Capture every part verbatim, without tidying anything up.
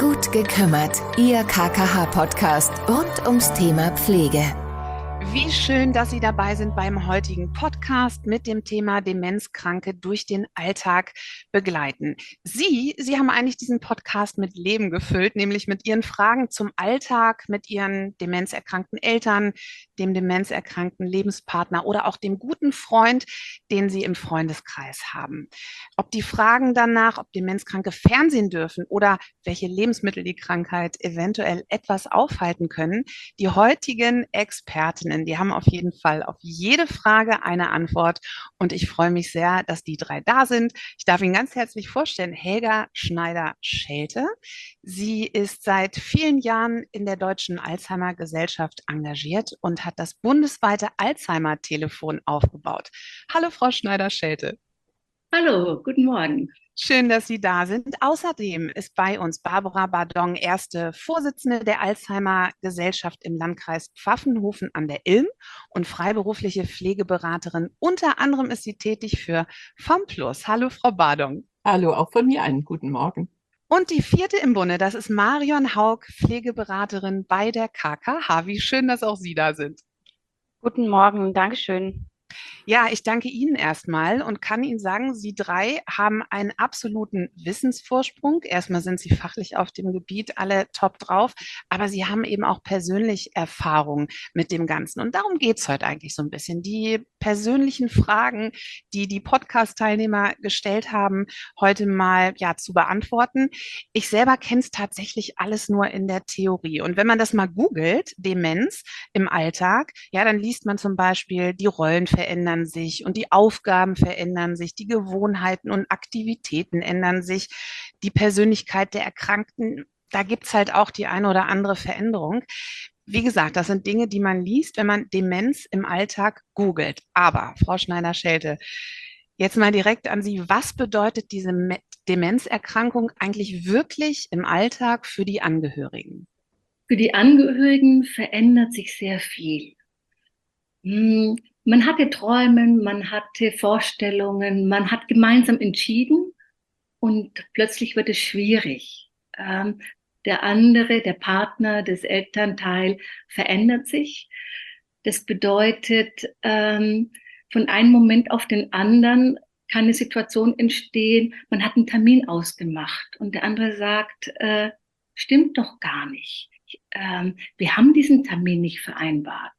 Gut gekümmert, Ihr K K H-Podcast rund ums Thema Pflege. Wie schön, dass Sie dabei sind beim heutigen Podcast mit dem Thema Demenzkranke durch den Alltag begleiten. Sie, Sie haben eigentlich diesen Podcast mit Leben gefüllt, nämlich mit Ihren Fragen zum Alltag, mit Ihren demenzerkrankten Eltern, dem demenzerkrankten Lebenspartner oder auch dem guten Freund, den Sie im Freundeskreis haben. Ob die Fragen danach, ob Demenzkranke fernsehen dürfen oder welche Lebensmittel die Krankheit eventuell etwas aufhalten können, die heutigen Expertinnen, die haben auf jeden Fall auf jede Frage eine Antwort und ich freue mich sehr, dass die drei da sind. Ich darf Ihnen ganz herzlich vorstellen, Helga Schneider-Schelte. Sie ist seit vielen Jahren in der Deutschen Alzheimer-Gesellschaft engagiert und hat das bundesweite Alzheimer-Telefon aufgebaut. Hallo, Frau Schneider-Schelte. Hallo, guten Morgen. Schön, dass Sie da sind. Außerdem ist bei uns Barbara Bardong, erste Vorsitzende der Alzheimer-Gesellschaft im Landkreis Pfaffenhofen an der Ilm und freiberufliche Pflegeberaterin. Unter anderem ist sie tätig für FAMPLUS. Hallo, Frau Bardong. Hallo, auch von mir einen guten Morgen. Und die vierte im Bunde, das ist Marion Haug, Pflegeberaterin bei der K K H. Wie schön, dass auch Sie da sind. Guten Morgen, Dankeschön. Ja, ich danke Ihnen erstmal und kann Ihnen sagen, Sie drei haben einen absoluten Wissensvorsprung. Erstmal sind Sie fachlich auf dem Gebiet alle top drauf, aber Sie haben eben auch persönlich Erfahrung mit dem Ganzen. Und darum geht es heute eigentlich so ein bisschen. Die persönlichen Fragen, die die Podcast-Teilnehmer gestellt haben, heute mal ja zu beantworten. Ich selber kenne es tatsächlich alles nur in der Theorie. Und wenn man das mal googelt, Demenz im Alltag, ja, dann liest man zum Beispiel, die Rollen verändern sich und die Aufgaben verändern sich, die Gewohnheiten und Aktivitäten ändern sich, die Persönlichkeit der Erkrankten, da gibt's halt auch die eine oder andere Veränderung. Wie gesagt, das sind Dinge, die man liest, wenn man Demenz im Alltag googelt. Aber, Frau Schneider-Schelte, jetzt mal direkt an Sie, was bedeutet diese Demenzerkrankung eigentlich wirklich im Alltag für die Angehörigen? Für die Angehörigen verändert sich sehr viel. Man hatte Träume, man hatte Vorstellungen, man hat gemeinsam entschieden und plötzlich wird es schwierig. Ähm, der andere, der Partner, das Elternteil verändert sich. Das bedeutet, ähm, von einem Moment auf den anderen kann eine Situation entstehen, man hat einen Termin ausgemacht und der andere sagt, äh, stimmt doch gar nicht. Ähm, wir haben diesen Termin nicht vereinbart.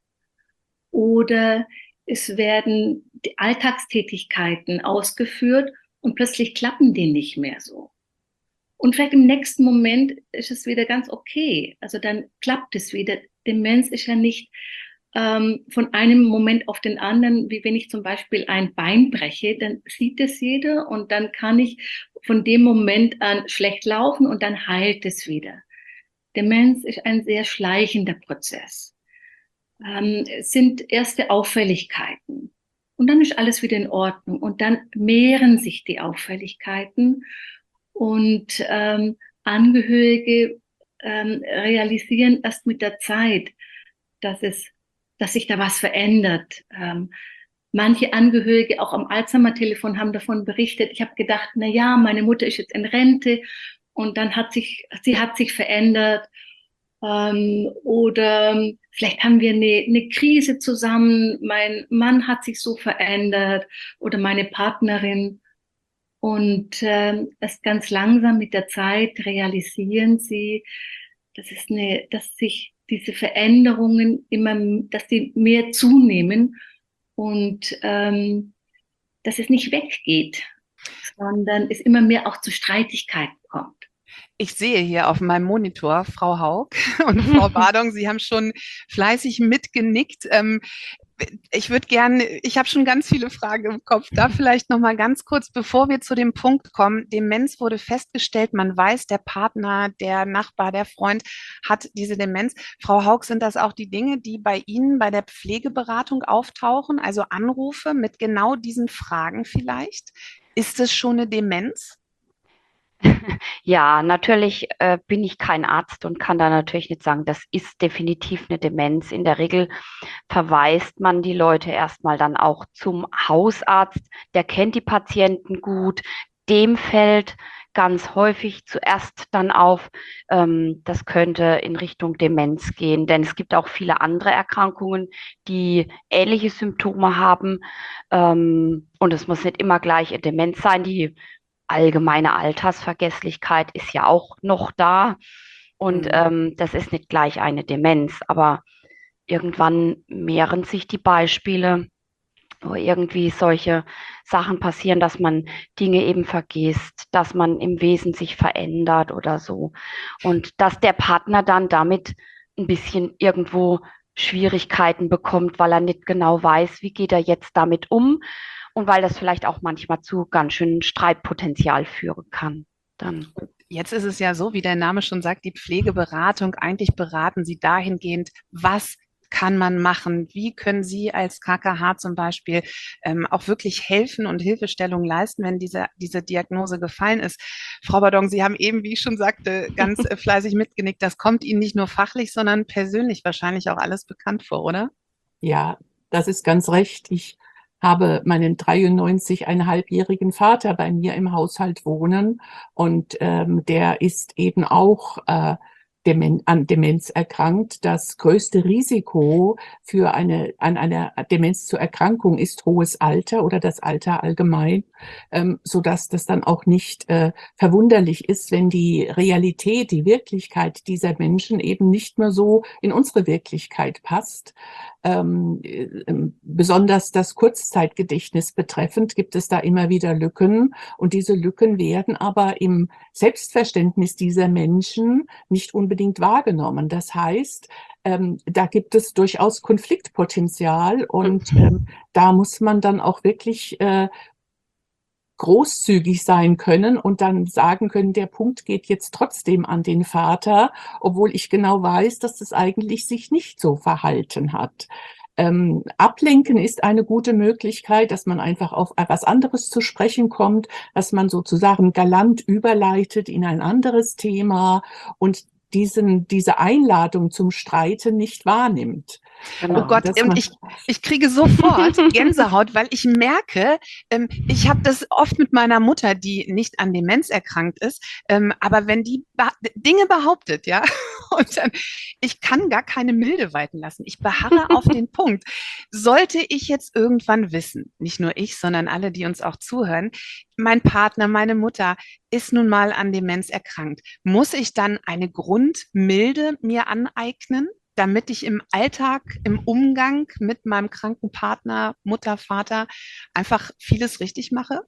Oder es werden die Alltagstätigkeiten ausgeführt und plötzlich klappen die nicht mehr so. Und vielleicht im nächsten Moment ist es wieder ganz okay. Also dann klappt es wieder. Demenz ist ja nicht ähm, von einem Moment auf den anderen, wie wenn ich zum Beispiel ein Bein breche, dann sieht es jeder und dann kann ich von dem Moment an schlecht laufen und dann heilt es wieder. Demenz ist ein sehr schleichender Prozess. Ähm, es sind erste Auffälligkeiten und dann ist alles wieder in Ordnung und dann mehren sich die Auffälligkeiten und ähm, Angehörige ähm, realisieren erst mit der Zeit, dass es, dass sich da was verändert. Ähm, manche Angehörige auch am Alzheimer-Telefon haben davon berichtet. Ich habe gedacht, na ja, meine Mutter ist jetzt in Rente und dann hat sich, sie hat sich verändert. Ähm, oder vielleicht haben wir eine, eine Krise zusammen, mein Mann hat sich so verändert oder meine Partnerin. Und ähm, erst ganz langsam mit der Zeit realisieren sie, dass es eine, dass sich diese Veränderungen immer, dass sie mehr zunehmen und ähm, dass es nicht weggeht, sondern es immer mehr auch zu Streitigkeiten kommt. Ich sehe hier auf meinem Monitor Frau Haug und Frau Bardong, Sie haben schon fleißig mitgenickt. Ähm, ich würde gerne, ich habe schon ganz viele Fragen im Kopf. Da vielleicht noch mal ganz kurz, bevor wir zu dem Punkt kommen. Demenz wurde festgestellt, man weiß, der Partner, der Nachbar, der Freund hat diese Demenz. Frau Haug, sind das auch die Dinge, die bei Ihnen bei der Pflegeberatung auftauchen? Also Anrufe mit genau diesen Fragen vielleicht? Ist es schon eine Demenz? Ja, natürlich äh, bin ich kein Arzt und kann da natürlich nicht sagen, das ist definitiv eine Demenz. In der Regel verweist man die Leute erstmal dann auch zum Hausarzt. Der kennt die Patienten gut. Dem fällt ganz häufig zuerst dann auf, ähm, das könnte in Richtung Demenz gehen, denn es gibt auch viele andere Erkrankungen, die ähnliche Symptome haben. Ähm, und es muss nicht immer gleich eine Demenz sein. Die allgemeine Altersvergesslichkeit ist ja auch noch da. Und Mhm. ähm, das ist nicht gleich eine Demenz, aber irgendwann mehren sich die Beispiele, wo irgendwie solche Sachen passieren, dass man Dinge eben vergisst, dass man im Wesen sich verändert oder so. Und dass der Partner dann damit ein bisschen irgendwo Schwierigkeiten bekommt, weil er nicht genau weiß, wie geht er jetzt damit um und weil das vielleicht auch manchmal zu ganz schön Streitpotenzial führen kann. Dann. Jetzt ist es ja so, wie der Name schon sagt, die Pflegeberatung, eigentlich beraten Sie dahingehend, was kann man machen? Wie können Sie als K K H zum Beispiel ähm, auch wirklich helfen und Hilfestellung leisten, wenn diese, diese Diagnose gefallen ist? Frau Badong, Sie haben eben, wie ich schon sagte, ganz äh, fleißig mitgenickt. Das kommt Ihnen nicht nur fachlich, sondern persönlich wahrscheinlich auch alles bekannt vor, oder? Ja, das ist ganz recht. Ich habe meinen dreiundneunzig-einhalbjährigen Vater bei mir im Haushalt wohnen und ähm, der ist eben auch äh, Demen an Demenz erkrankt. Das größte Risiko für eine, an einer Demenz zur Erkrankung ist hohes Alter oder das Alter allgemein, ähm, sodass das dann auch nicht äh, verwunderlich ist, wenn die Realität, die Wirklichkeit dieser Menschen eben nicht mehr so in unsere Wirklichkeit passt. Ähm, äh, besonders das Kurzzeitgedächtnis betreffend gibt es da immer wieder Lücken und diese Lücken werden aber im Selbstverständnis dieser Menschen nicht unbedingt wahrgenommen. Das heißt, ähm, da gibt es durchaus Konfliktpotenzial und ähm, da muss man dann auch wirklich äh, großzügig sein können und dann sagen können, der Punkt geht jetzt trotzdem an den Vater, obwohl ich genau weiß, dass das eigentlich sich nicht so verhalten hat. Ähm, ablenken ist eine gute Möglichkeit, dass man einfach auf etwas anderes zu sprechen kommt, dass man sozusagen galant überleitet in ein anderes Thema und diesen, diese Einladung zum Streiten nicht wahrnimmt. Genau. Oh Gott, Dass und man- ich, ich kriege sofort Gänsehaut, weil ich merke, ähm, ich habe das oft mit meiner Mutter, die nicht an Demenz erkrankt ist, ähm, aber wenn die ba Dinge behauptet, ja, und dann, ich kann gar keine Milde walten lassen. Ich beharre auf den Punkt. Sollte ich jetzt irgendwann wissen, nicht nur ich, sondern alle, die uns auch zuhören, mein Partner, meine Mutter ist nun mal an Demenz erkrankt, muss ich dann eine Grundmilde mir aneignen, damit ich im Alltag, im Umgang mit meinem kranken Partner, Mutter, Vater einfach vieles richtig mache?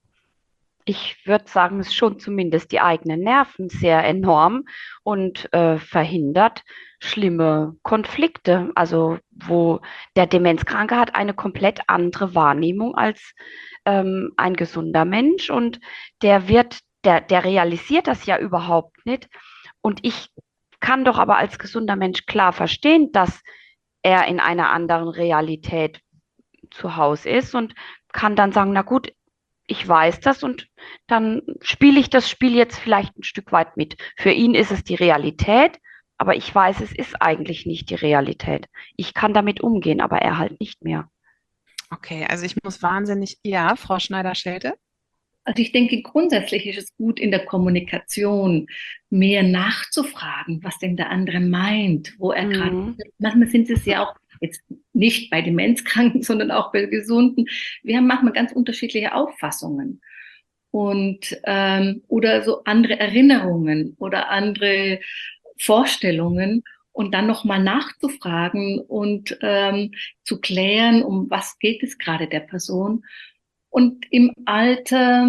Ich würde sagen, es schont zumindest die eigenen Nerven sehr enorm und äh, verhindert schlimme Konflikte. Also wo der Demenzkranke hat eine komplett andere Wahrnehmung als ähm, ein gesunder Mensch und der wird, der, der realisiert das ja überhaupt nicht. Und ich kann doch aber als gesunder Mensch klar verstehen, dass er in einer anderen Realität zu Hause ist und kann dann sagen, na gut, ich weiß das und dann spiele ich das Spiel jetzt vielleicht ein Stück weit mit. Für ihn ist es die Realität, aber ich weiß, es ist eigentlich nicht die Realität. Ich kann damit umgehen, aber er halt nicht mehr. Okay, also ich muss wahnsinnig, ja, Frau Schneider-Schelte? Also ich denke, grundsätzlich ist es gut, in der Kommunikation mehr nachzufragen, was denn der andere meint, wo er gerade Mhm. ist. Manchmal sind es ja auch jetzt nicht bei Demenzkranken, sondern auch bei Gesunden. Wir haben manchmal ganz unterschiedliche Auffassungen und ähm, oder so andere Erinnerungen oder andere Vorstellungen und dann nochmal nachzufragen und ähm, zu klären, um was geht es gerade der Person. Und im Alter,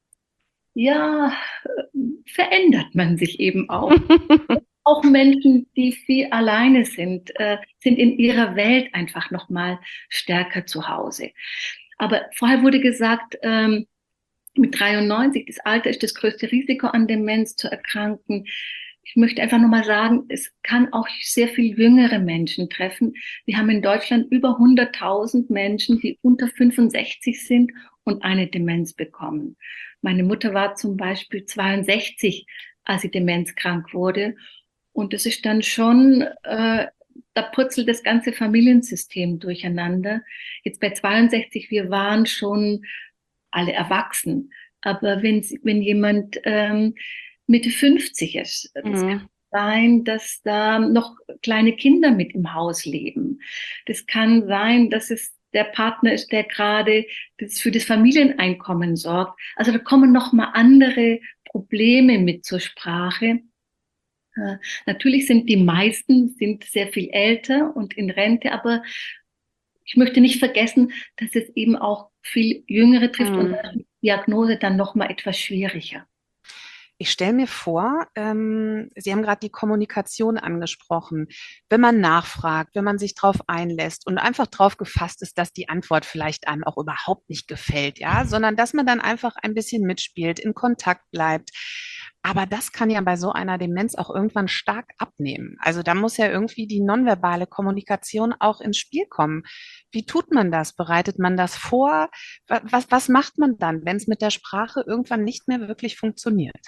ja, verändert man sich eben auch. Auch Menschen, die viel alleine sind, äh, sind in ihrer Welt einfach nochmal stärker zu Hause. Aber vorher wurde gesagt, ähm, mit dreiundneunzig, das Alter ist das größte Risiko an Demenz zu erkranken. Ich möchte einfach nochmal sagen, es kann auch sehr viel jüngere Menschen treffen. Wir haben in Deutschland über hunderttausend Menschen, die unter fünfundsechzig sind und eine Demenz bekommen. Meine Mutter war zum Beispiel zweiundsechzig, als sie demenzkrank wurde. Und das ist dann schon, äh, da purzelt das ganze Familiensystem durcheinander. Jetzt bei zweiundsechzig, wir waren schon alle erwachsen. Aber wenn, sie- wenn jemand ähm, Mitte fünfzig ist, das Mhm. kann sein, dass da noch kleine Kinder mit im Haus leben. Das kann sein, dass es der Partner ist, der gerade das für das Familieneinkommen sorgt. Also da kommen noch mal andere Probleme mit zur Sprache. Äh, Natürlich sind die meisten sind sehr viel älter und in Rente, aber ich möchte nicht vergessen, dass es eben auch viel Jüngere trifft und Mhm. da ist die Diagnose dann noch mal etwas schwieriger. Ich stelle mir vor, ähm, Sie haben gerade die Kommunikation angesprochen. Wenn man nachfragt, wenn man sich darauf einlässt und einfach darauf gefasst ist, dass die Antwort vielleicht einem auch überhaupt nicht gefällt, ja, sondern dass man dann einfach ein bisschen mitspielt, in Kontakt bleibt. Aber das kann ja bei so einer Demenz auch irgendwann stark abnehmen. Also da muss ja irgendwie die nonverbale Kommunikation auch ins Spiel kommen. Wie tut man das? Bereitet man das vor? Wa- Was, was macht man dann, wenn es mit der Sprache irgendwann nicht mehr wirklich funktioniert?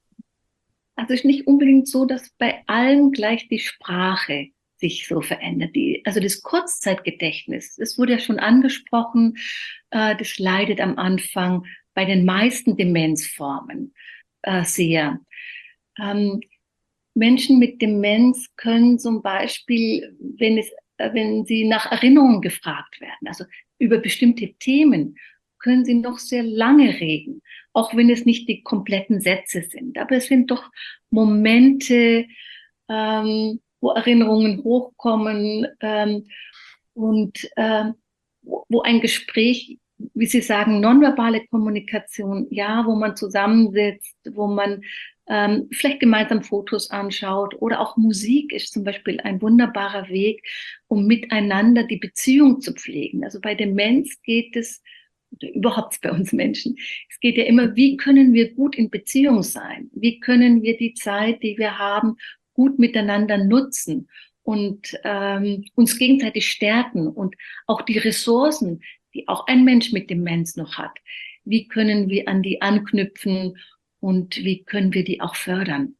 Also es ist nicht unbedingt so, dass bei allen gleich die Sprache sich so verändert. Die, also das Kurzzeitgedächtnis, das wurde ja schon angesprochen, äh, das leidet am Anfang bei den meisten Demenzformen äh, sehr. Ähm, Menschen mit Demenz können zum Beispiel, wenn es, äh, wenn sie nach Erinnerungen gefragt werden, also über bestimmte Themen, können sie noch sehr lange reden, auch wenn es nicht die kompletten Sätze sind. Aber es sind doch Momente, ähm, wo Erinnerungen hochkommen ähm, und ähm, wo, wo ein Gespräch, wie Sie sagen, nonverbale Kommunikation, ja, wo man zusammensitzt, wo man ähm, vielleicht gemeinsam Fotos anschaut oder auch Musik ist zum Beispiel ein wunderbarer Weg, um miteinander die Beziehung zu pflegen. Also bei Demenz geht es, oder überhaupt bei uns Menschen, es geht ja immer, wie können wir gut in Beziehung sein? Wie können wir die Zeit, die wir haben, gut miteinander nutzen und ähm, uns gegenseitig stärken und auch die Ressourcen, die auch ein Mensch mit Demenz noch hat, wie können wir an die anknüpfen und wie können wir die auch fördern?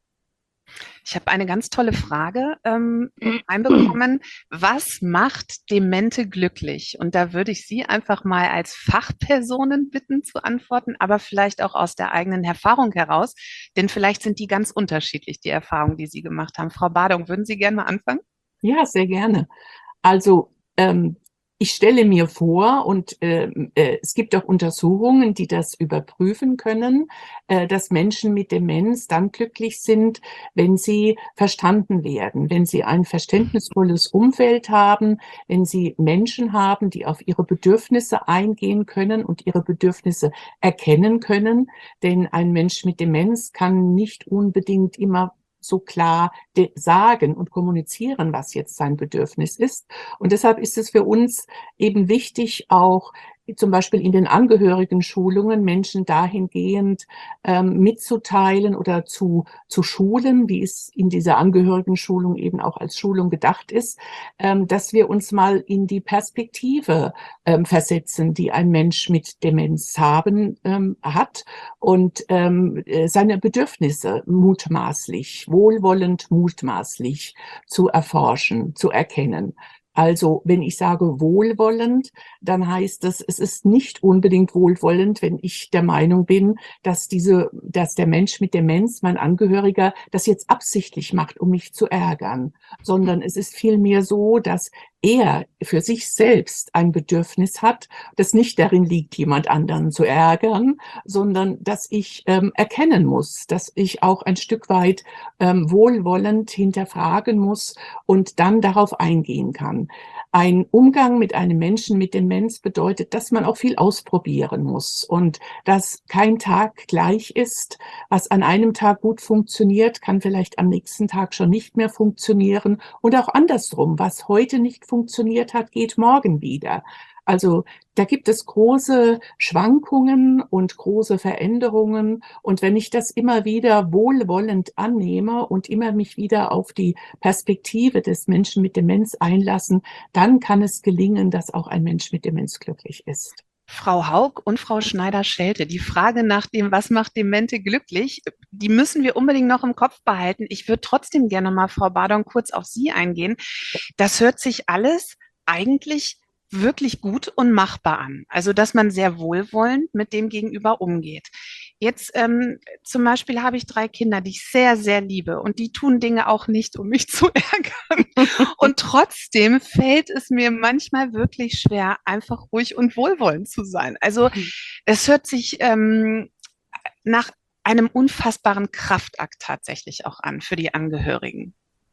Ich habe eine ganz tolle Frage ähm, einbekommen. Was macht Demente glücklich? Und da würde ich Sie einfach mal als Fachpersonen bitten zu antworten, aber vielleicht auch aus der eigenen Erfahrung heraus, denn vielleicht sind die ganz unterschiedlich, die Erfahrungen, die Sie gemacht haben. Frau Badung, würden Sie gerne mal anfangen? Ja, sehr gerne. Also ähm, ich stelle mir vor, und ähm, äh, es gibt auch Untersuchungen, die das überprüfen können, äh, dass Menschen mit Demenz dann glücklich sind, wenn sie verstanden werden, wenn sie ein verständnisvolles Umfeld haben, wenn sie Menschen haben, die auf ihre Bedürfnisse eingehen können und ihre Bedürfnisse erkennen können. Denn ein Mensch mit Demenz kann nicht unbedingt immer so klar sagen und kommunizieren, was jetzt sein Bedürfnis ist. Und deshalb ist es für uns eben wichtig, auch zum Beispiel in den Angehörigen-Schulungen Menschen dahingehend ähm, mitzuteilen oder zu, zu schulen, wie es in dieser Angehörigen-Schulung eben auch als Schulung gedacht ist, ähm, dass wir uns mal in die Perspektive ähm, versetzen, die ein Mensch mit Demenz haben ähm, hat und ähm, seine Bedürfnisse mutmaßlich, wohlwollend mutmaßlich zu erforschen, zu erkennen. Also wenn ich sage wohlwollend, dann heißt das, es ist nicht unbedingt wohlwollend, wenn ich der Meinung bin, dass diese, dass der Mensch mit Demenz, mein Angehöriger, das jetzt absichtlich macht, um mich zu ärgern, sondern es ist vielmehr so, dass er für sich selbst ein Bedürfnis hat, das nicht darin liegt, jemand anderen zu ärgern, sondern dass ich ähm, erkennen muss, dass ich auch ein Stück weit ähm, wohlwollend hinterfragen muss und dann darauf eingehen kann. Ein Umgang mit einem Menschen mit Demenz bedeutet, dass man auch viel ausprobieren muss und dass kein Tag gleich ist. Was an einem Tag gut funktioniert, kann vielleicht am nächsten Tag schon nicht mehr funktionieren und auch andersrum. Was heute nicht funktioniert hat, geht morgen wieder. Also da gibt es große Schwankungen und große Veränderungen. Und wenn ich das immer wieder wohlwollend annehme und immer mich wieder auf die Perspektive des Menschen mit Demenz einlassen, dann kann es gelingen, dass auch ein Mensch mit Demenz glücklich ist. Frau Haug und Frau Schneider-Schelte, die Frage nach dem, was macht Demente glücklich, die müssen wir unbedingt noch im Kopf behalten. Ich würde trotzdem gerne mal, Frau Badon, kurz auf Sie eingehen. Das hört sich alles eigentlich wirklich gut und machbar an. Also, dass man sehr wohlwollend mit dem Gegenüber umgeht. Jetzt ähm, zum Beispiel habe ich drei Kinder, die ich sehr, sehr liebe und die tun Dinge auch nicht, um mich zu ärgern. Und trotzdem fällt es mir manchmal wirklich schwer, einfach ruhig und wohlwollend zu sein. Also es hört sich ähm, nach einem unfassbaren Kraftakt tatsächlich auch an für die Angehörigen.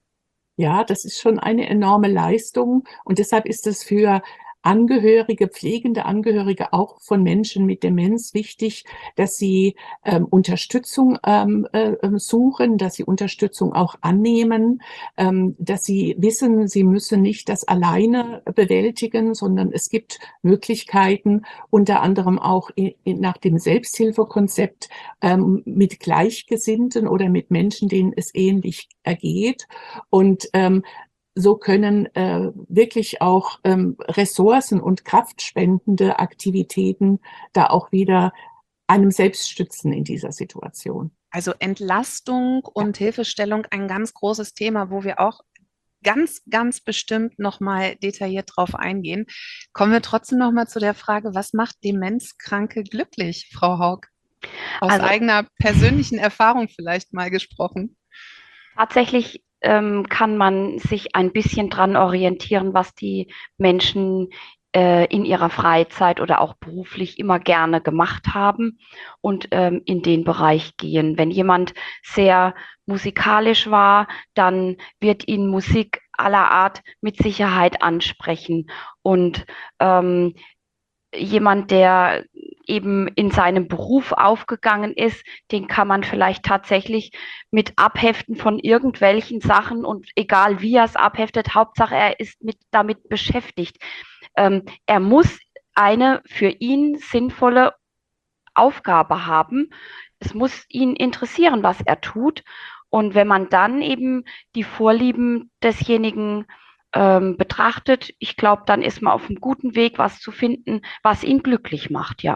Ja, das ist schon eine enorme Leistung und deshalb ist es für Angehörige, pflegende Angehörige auch von Menschen mit Demenz wichtig, dass sie ähm, Unterstützung ähm, äh, suchen, dass sie Unterstützung auch annehmen, ähm, dass sie wissen, sie müssen nicht das alleine bewältigen, sondern es gibt Möglichkeiten, unter anderem auch in, in, nach dem Selbsthilfekonzept ähm, mit Gleichgesinnten oder mit Menschen, denen es ähnlich ergeht. Und ähm, so können äh, wirklich auch ähm, Ressourcen und kraftspendende Aktivitäten da auch wieder einem selbst stützen in dieser Situation. Also Entlastung und Ja. Hilfestellung, ein ganz großes Thema, wo wir auch ganz, ganz bestimmt nochmal detailliert drauf eingehen. Kommen wir trotzdem nochmal zu der Frage, was macht Demenzkranke glücklich, Frau Haug? Aus Also eigener persönlichen Erfahrung vielleicht mal gesprochen. tatsächlich ähm, kann man sich ein bisschen dran orientieren, was die Menschen äh, in ihrer Freizeit oder auch beruflich immer gerne gemacht haben und ähm, in den Bereich gehen. Wenn jemand sehr musikalisch war, dann wird ihn Musik aller Art mit Sicherheit ansprechen. Und ähm, jemand, der eben in seinem Beruf aufgegangen ist, den kann man vielleicht tatsächlich mit Abheften von irgendwelchen Sachen und egal wie er es abheftet, Hauptsache er ist mit damit beschäftigt. Ähm, er muss eine für ihn sinnvolle Aufgabe haben. Es muss ihn interessieren, was er tut. Und wenn man dann eben die Vorlieben desjenigen ähm, betrachtet, ich glaube, dann ist man auf einem guten Weg, was zu finden, was ihn glücklich macht, ja.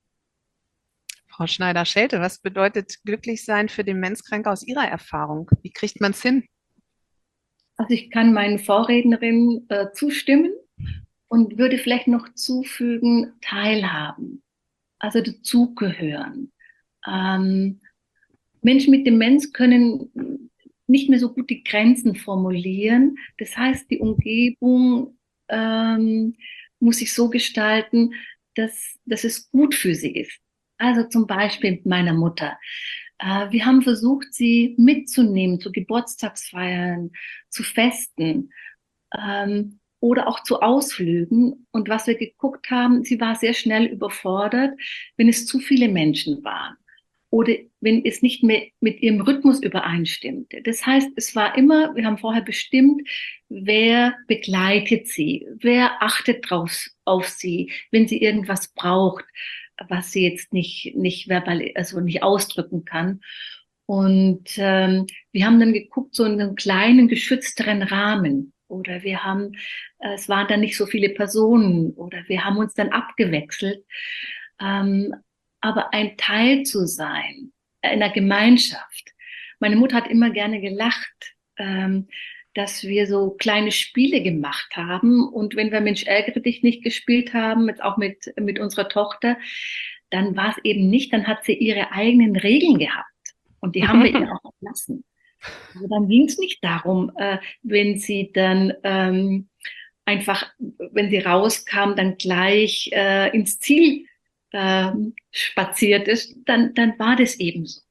Frau Schneider-Schelte, was bedeutet glücklich sein für Demenzkranke aus Ihrer Erfahrung? Wie kriegt man es hin? Also ich kann meinen Vorrednerinnen äh, zustimmen und würde vielleicht noch zufügen, teilhaben, also dazugehören. Ähm, Menschen mit Demenz können nicht mehr so gut die Grenzen formulieren. Das heißt, die Umgebung ähm, muss sich so gestalten, dass, dass es gut für sie ist. Also zum Beispiel mit meiner Mutter. Äh, wir haben versucht, sie mitzunehmen zu Geburtstagsfeiern, zu Festen ähm, oder auch zu Ausflügen. Und was wir geguckt haben, sie war sehr schnell überfordert, wenn es zu viele Menschen waren oder wenn es nicht mehr mit ihrem Rhythmus übereinstimmte. Das heißt, es war immer, wir haben vorher bestimmt, wer begleitet sie, wer achtet drauf auf sie, wenn sie irgendwas braucht, was sie jetzt nicht, nicht verbal, also nicht ausdrücken kann. Und ähm, wir haben dann geguckt, so in einem kleinen, geschützteren Rahmen. Oder wir haben, äh, es waren dann nicht so viele Personen. Oder wir haben uns dann abgewechselt. Ähm, aber ein Teil zu sein, einer Gemeinschaft. Meine Mutter hat immer gerne gelacht, ähm, dass wir so kleine Spiele gemacht haben. Und wenn wir Mensch, ärgere dich nicht gespielt haben, jetzt auch mit, mit unserer Tochter, dann war es eben nicht, dann hat sie ihre eigenen Regeln gehabt. Und die haben wir ihr auch lassen. Also dann ging es nicht darum, äh, wenn sie dann ähm, einfach, wenn sie rauskam, dann gleich äh, ins Ziel äh, spaziert ist, dann, dann war das eben so.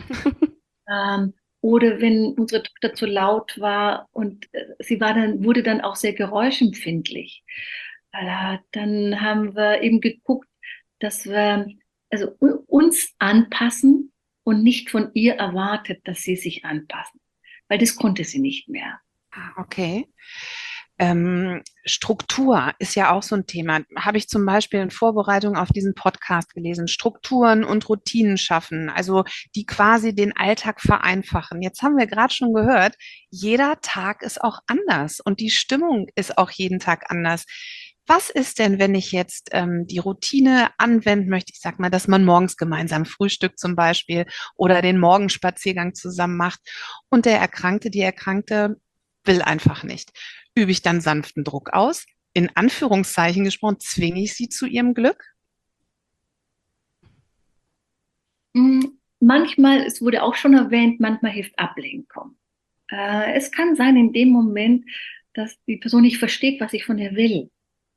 ähm, oder wenn unsere Tochter zu laut war und äh, sie war dann, wurde dann auch sehr geräuschempfindlich. Äh, dann haben wir eben geguckt, dass wir also uns anpassen und nicht von ihr erwartet, dass sie sich anpassen, weil das konnte sie nicht mehr. Ah, okay. Ähm, Struktur ist ja auch so ein Thema. Habe ich zum Beispiel in Vorbereitung auf diesen Podcast gelesen. Strukturen und Routinen schaffen, also die quasi den Alltag vereinfachen. Jetzt haben wir gerade schon gehört, jeder Tag ist auch anders und die Stimmung ist auch jeden Tag anders. Was ist denn, wenn ich jetzt ähm, die Routine anwenden möchte? Ich sag mal, dass man morgens gemeinsam frühstückt zum Beispiel oder den Morgenspaziergang zusammen macht und der Erkrankte, die Erkrankte will einfach nicht. Übe ich dann sanften Druck aus? In Anführungszeichen gesprochen, zwinge ich sie zu ihrem Glück? Manchmal, es wurde auch schon erwähnt, manchmal hilft Ablenkung. Äh, es kann sein in dem Moment, dass die Person nicht versteht, was ich von ihr will.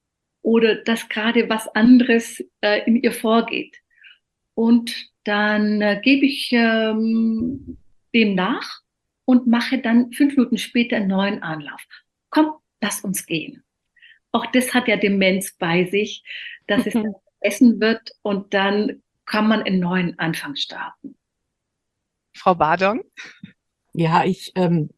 Oder dass gerade was anderes äh, in ihr vorgeht. Und dann äh, gebe ich ähm, dem nach und mache dann fünf Minuten später einen neuen Anlauf. Komm, lass uns gehen. Auch das hat ja Demenz bei sich, dass es dann vergessen wird und dann kann man einen neuen Anfang starten. Frau Badong? Ja, ich ähm,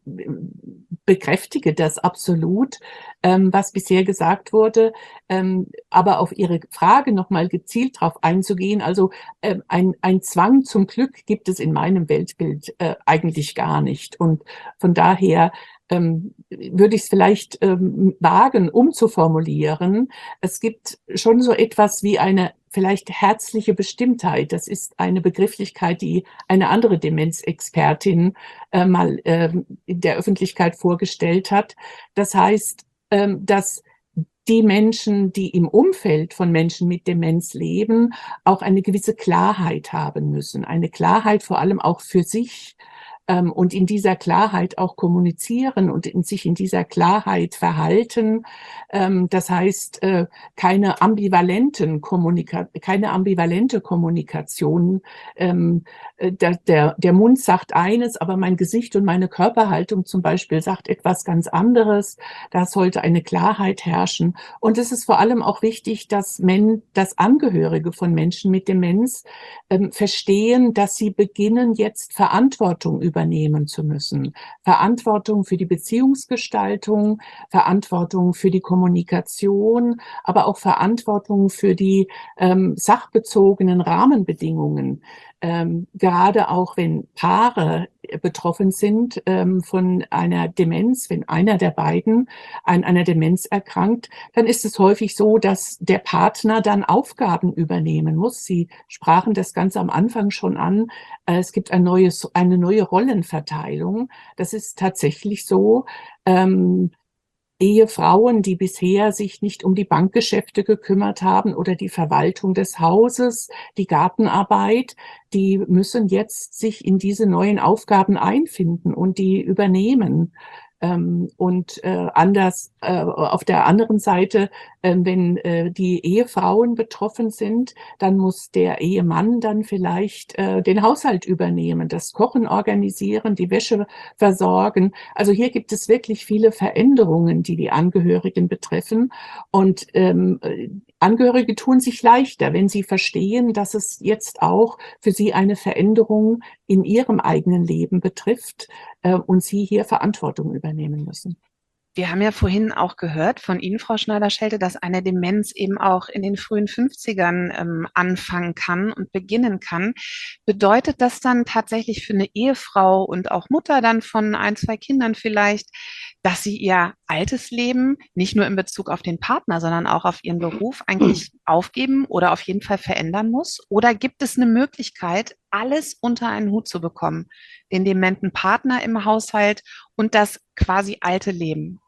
bekräftige das absolut, ähm, was bisher gesagt wurde, ähm, aber auf Ihre Frage nochmal gezielt darauf einzugehen. Also ähm, ein, ein Zwang zum Glück gibt es in meinem Weltbild äh, eigentlich gar nicht. Und von daher ähm, würde ich es vielleicht ähm, wagen, umzuformulieren. Es gibt schon so etwas wie eine vielleicht herzliche Bestimmtheit. Das ist eine Begrifflichkeit, die eine andere Demenzexpertin äh, mal ähm, in der Öffentlichkeit vorgestellt hat. Das heißt, ähm, dass die Menschen, die im Umfeld von Menschen mit Demenz leben, auch eine gewisse Klarheit haben müssen. Eine Klarheit vor allem auch für sich, ähm, und in dieser Klarheit auch kommunizieren und in sich in dieser Klarheit verhalten. Ähm, das heißt, äh, keine ambivalenten Kommunika keine ambivalente Kommunikation. Ähm, äh, der, der, der Mund sagt eines, aber mein Gesicht und meine Körperhaltung zum Beispiel sagt etwas ganz anderes. Da sollte eine Klarheit herrschen. Und es ist vor allem auch wichtig, dass, Men dass Angehörige von Menschen mit Demenz ähm, verstehen, dass sie beginnen, jetzt Verantwortung übernehmen zu müssen. Verantwortung für die Beziehungsgestaltung, Verantwortung für die Kommunikation, aber auch Verantwortung für die ähm, sachbezogenen Rahmenbedingungen. Ähm, gerade auch wenn Paare betroffen sind ähm, von einer Demenz, wenn einer der beiden an einer Demenz erkrankt, dann ist es häufig so, dass der Partner dann Aufgaben übernehmen muss. Sie sprachen das ganz am Anfang schon an. Äh, es gibt ein neues, eine neue Rollenverteilung. Das ist tatsächlich so. Ähm, Ehefrauen, die bisher sich nicht um die Bankgeschäfte gekümmert haben oder die Verwaltung des Hauses, die Gartenarbeit, die müssen jetzt sich in diese neuen Aufgaben einfinden und die übernehmen. Ähm, und äh, anders äh, auf der anderen Seite, äh, wenn äh, die Ehefrauen betroffen sind, dann muss der Ehemann dann vielleicht äh, den Haushalt übernehmen, das Kochen organisieren, die Wäsche versorgen. Also hier gibt es wirklich viele Veränderungen, die die Angehörigen betreffen. Und ähm, Angehörige tun sich leichter, wenn sie verstehen, dass es jetzt auch für sie eine Veränderung in ihrem eigenen Leben betrifft äh, und sie hier Verantwortung übernehmen müssen. Wir haben ja vorhin auch gehört von Ihnen, Frau Schneider-Schelte, dass eine Demenz eben auch in den frühen fünfzigern ähm, anfangen kann und beginnen kann. Bedeutet das dann tatsächlich für eine Ehefrau und auch Mutter dann von ein, zwei Kindern vielleicht, dass sie ihr altes Leben nicht nur in Bezug auf den Partner, sondern auch auf ihren Beruf eigentlich aufgeben oder auf jeden Fall verändern muss? Oder gibt es eine Möglichkeit, alles unter einen Hut zu bekommen? Den dementen Partner im Haushalt und das quasi alte Leben?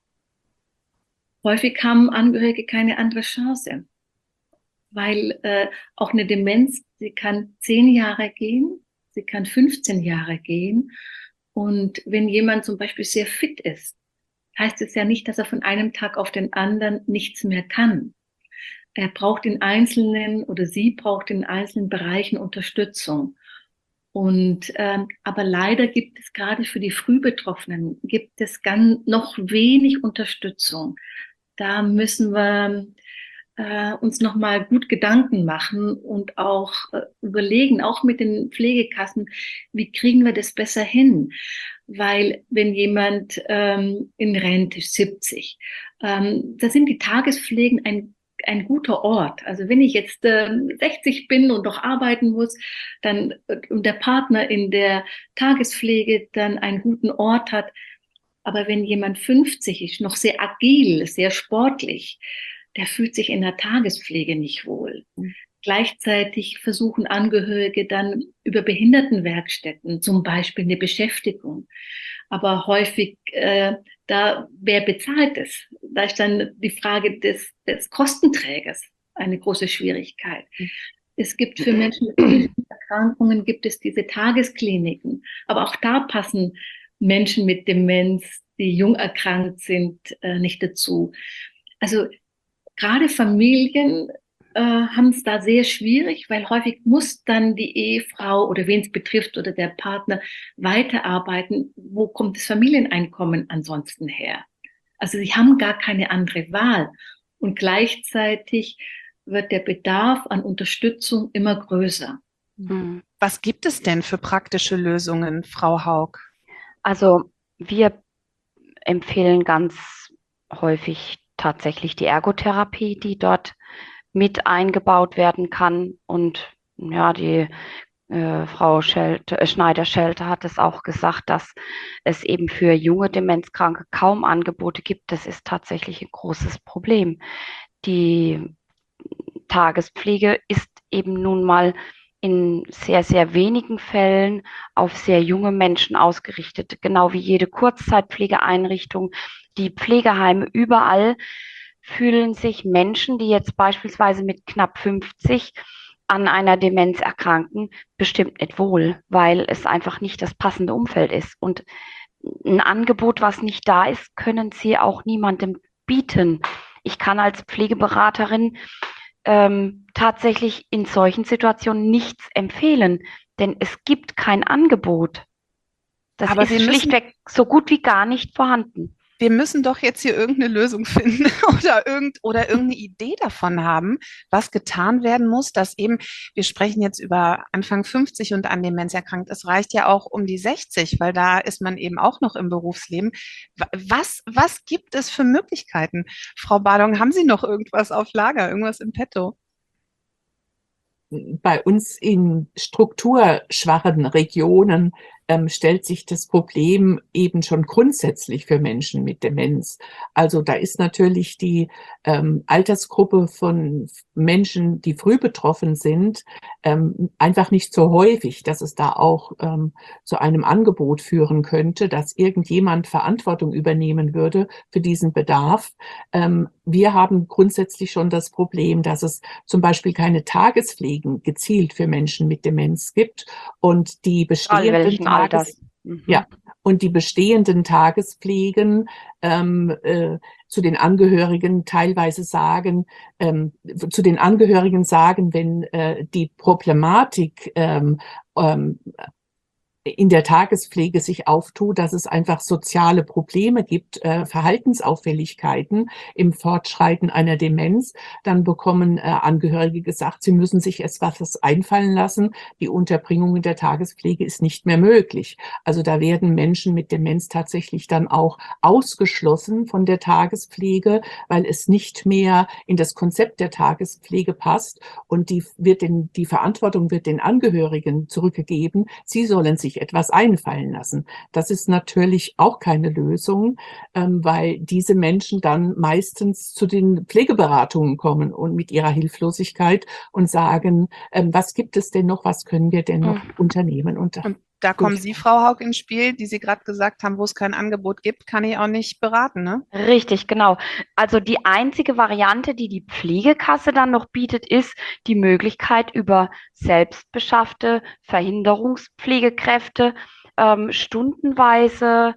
Häufig haben Angehörige keine andere Chance, weil äh, auch eine Demenz, sie kann zehn Jahre gehen, sie kann fünfzehn Jahre gehen. Und wenn jemand zum Beispiel sehr fit ist, heißt es ja nicht, dass er von einem Tag auf den anderen nichts mehr kann. Er braucht in einzelnen oder sie braucht in einzelnen Bereichen Unterstützung. Und ähm, aber leider gibt es gerade für die Frühbetroffenen gibt es ganz noch wenig Unterstützung. Da müssen wir äh, uns noch mal gut Gedanken machen und auch äh, überlegen, auch mit den Pflegekassen, wie kriegen wir das besser hin? Weil wenn jemand ähm, in Rente ist, siebzig, ähm, da sind die Tagespflegen ein ein guter Ort. Also wenn ich jetzt äh, sechzig bin und noch arbeiten muss, dann und der Partner in der Tagespflege dann einen guten Ort hat. Aber wenn jemand fünfzig ist, noch sehr agil, sehr sportlich, der fühlt sich in der Tagespflege nicht wohl. Mhm. Gleichzeitig versuchen Angehörige dann über Behindertenwerkstätten zum Beispiel eine Beschäftigung. Aber häufig, äh, da wer bezahlt es? Da ist dann die Frage des, des Kostenträgers eine große Schwierigkeit. Mhm. Es gibt für Menschen mit Erkrankungen gibt es diese Tageskliniken. Aber auch da passen Menschen mit Demenz, die jung erkrankt sind, äh, nicht dazu. Also gerade Familien äh, haben es da sehr schwierig, weil häufig muss dann die Ehefrau oder wen es betrifft oder der Partner weiterarbeiten. Wo kommt das Familieneinkommen ansonsten her? Also sie haben gar keine andere Wahl. Und gleichzeitig wird der Bedarf an Unterstützung immer größer. Mhm. Was gibt es denn für praktische Lösungen, Frau Haug? Also wir empfehlen ganz häufig tatsächlich die Ergotherapie, die dort mit eingebaut werden kann. Und ja, die äh, Frau Schelte, äh, Schneider-Schelte hat es auch gesagt, dass es eben für junge Demenzkranke kaum Angebote gibt. Das ist tatsächlich ein großes Problem. Die Tagespflege ist eben nun mal in sehr, sehr wenigen Fällen auf sehr junge Menschen ausgerichtet, genau wie jede Kurzzeitpflegeeinrichtung. Die Pflegeheime überall fühlen sich Menschen, die jetzt beispielsweise mit knapp fünfzig an einer Demenz erkranken, bestimmt nicht wohl, weil es einfach nicht das passende Umfeld ist. Und ein Angebot, was nicht da ist, können sie auch niemandem bieten. Ich kann als Pflegeberaterin ähm, tatsächlich in solchen Situationen nichts empfehlen, denn es gibt kein Angebot. Das Aber ist wir müssen- schlichtweg so gut wie gar nicht vorhanden. Wir müssen doch jetzt hier irgendeine Lösung finden oder, irgend, oder irgendeine Idee davon haben, was getan werden muss, dass eben, wir sprechen jetzt über Anfang fünfzig und an Demenz erkrankt. Es reicht ja auch um die sechzig, weil da ist man eben auch noch im Berufsleben. Wa- Was, was gibt es für Möglichkeiten? Frau Badong, haben Sie noch irgendwas auf Lager, irgendwas im Petto? Bei uns in strukturschwachen Regionen ähm, stellt sich das Problem eben schon grundsätzlich für Menschen mit Demenz. Also da ist natürlich die ähm, Altersgruppe von Menschen, die früh betroffen sind, ähm, einfach nicht so häufig, dass es da auch ähm, zu einem Angebot führen könnte, dass irgendjemand Verantwortung übernehmen würde für diesen Bedarf. Ähm, wir haben grundsätzlich schon das Problem, dass es zum Beispiel keine Tagespflegen gezielt für Menschen mit Demenz gibt und die bestehenden welchen Tages Alters. Mhm. ja, und die bestehenden Tagespflegen ähm, äh, zu den Angehörigen teilweise sagen, ähm, zu den Angehörigen sagen, wenn äh, die Problematik ähm, ähm, in der Tagespflege sich auftut, dass es einfach soziale Probleme gibt, äh, Verhaltensauffälligkeiten im Fortschreiten einer Demenz, dann bekommen äh, Angehörige gesagt, sie müssen sich etwas einfallen lassen. Die Unterbringung in der Tagespflege ist nicht mehr möglich. Also da werden Menschen mit Demenz tatsächlich dann auch ausgeschlossen von der Tagespflege, weil es nicht mehr in das Konzept der Tagespflege passt und die wird den, die Verantwortung wird den Angehörigen zurückgegeben. Sie sollen sich etwas einfallen lassen. Das ist natürlich auch keine Lösung, ähm, weil diese Menschen dann meistens zu den Pflegeberatungen kommen und mit ihrer Hilflosigkeit und sagen, ähm, was gibt es denn noch, was können wir denn noch Mhm. unternehmen? Und, Und da kommen Sie, Frau Haug, ins Spiel, die Sie gerade gesagt haben, wo es kein Angebot gibt, kann ich auch nicht beraten, ne? Richtig, genau. Also die einzige Variante, die die Pflegekasse dann noch bietet, ist die Möglichkeit, über selbstbeschaffte Verhinderungspflegekräfte ähm, stundenweise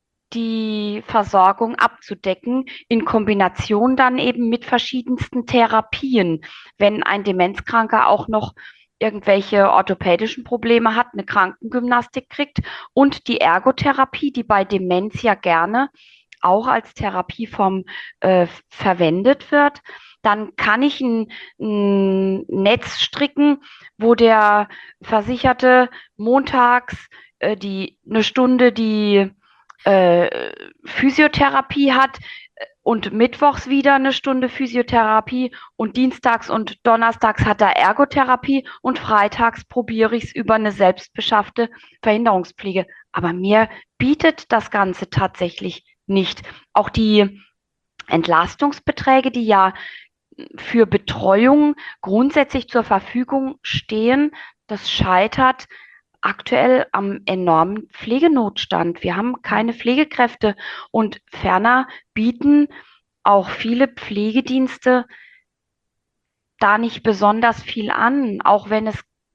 die Versorgung abzudecken, in Kombination dann eben mit verschiedensten Therapien. Wenn ein Demenzkranker auch noch irgendwelche orthopädischen Probleme hat, eine Krankengymnastik kriegt und die Ergotherapie, die bei Demenz ja gerne auch als Therapieform äh, verwendet wird, dann kann ich ein, ein Netz stricken, wo der Versicherte montags äh, die eine Stunde die äh, Physiotherapie hat und mittwochs wieder eine Stunde Physiotherapie und dienstags und donnerstags hat er Ergotherapie und freitags probiere ich es über eine selbstbeschaffte Verhinderungspflege. Aber mir bietet das Ganze tatsächlich nicht. Auch die Entlastungsbeträge, die ja für Betreuung grundsätzlich zur Verfügung stehen, das scheitert aktuell am enormen Pflegenotstand. Wir haben keine Pflegekräfte und ferner bieten auch viele Pflegedienste da nicht besonders viel an, auch wenn es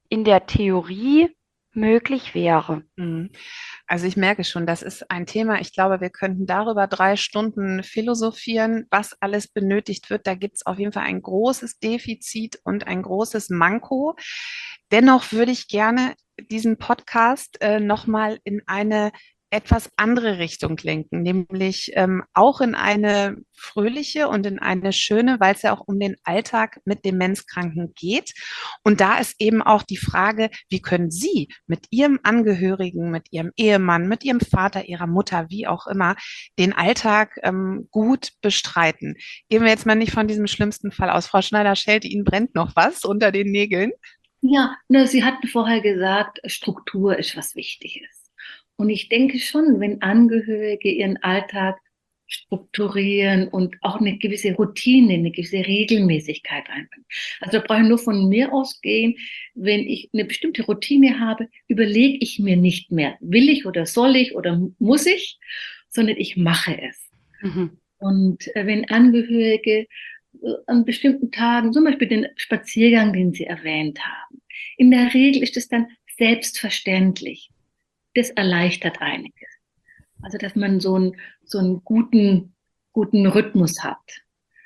in der Theorie möglich wäre. Mhm. Also ich merke schon, das ist ein Thema. Ich glaube, wir könnten darüber drei Stunden philosophieren, was alles benötigt wird. Da gibt es auf jeden Fall ein großes Defizit und ein großes Manko. Dennoch würde ich gerne diesen Podcast äh, nochmal in eine etwas andere Richtung lenken, nämlich ähm, auch in eine fröhliche und in eine schöne, weil es ja auch um den Alltag mit Demenzkranken geht. Und da ist eben auch die Frage, wie können Sie mit Ihrem Angehörigen, mit Ihrem Ehemann, mit Ihrem Vater, Ihrer Mutter, wie auch immer, den Alltag ähm, gut bestreiten? Gehen wir jetzt mal nicht von diesem schlimmsten Fall aus. Frau Schneider-Schelte, Ihnen brennt noch was unter den Nägeln? Ja, na, Sie hatten vorher gesagt, Struktur ist was Wichtiges. Und ich denke schon, wenn Angehörige ihren Alltag strukturieren und auch eine gewisse Routine, eine gewisse Regelmäßigkeit reinbringen. Also da brauche ich nur von mir ausgehen, wenn ich eine bestimmte Routine habe, überlege ich mir nicht mehr, will ich oder soll ich oder muss ich, sondern ich mache es. Mhm. Und äh, wenn Angehörige äh, an bestimmten Tagen, zum Beispiel den Spaziergang, den Sie erwähnt haben, in der Regel ist es dann selbstverständlich. Das erleichtert einiges. Also, dass man so einen, so einen guten, guten Rhythmus hat.